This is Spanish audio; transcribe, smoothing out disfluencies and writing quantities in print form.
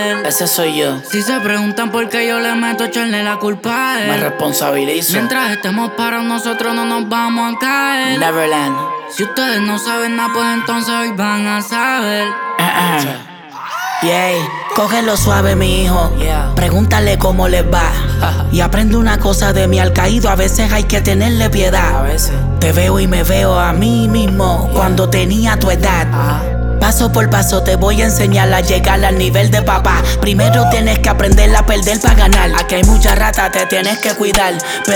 Ese soy yo. Si se preguntan por qué yo le meto, echarle la culpa a él. Me responsabilizo. Mientras estemos parados, nosotros no nos vamos a caer. Neverland. Si ustedes no saben nada, pues entonces hoy van a saber. Yay, cógelo suave, mi hijo. Yeah. Pregúntale cómo les va. Y aprende una cosa de mí, al caído a veces hay que tenerle piedad. A veces. Te veo y me veo a mí mismo cuando tenía tu edad. Paso por paso te voy a enseñar a llegar al nivel de papá. Primero tienes que aprender a perder para ganar. Aquí hay mucha rata, te tienes que cuidar.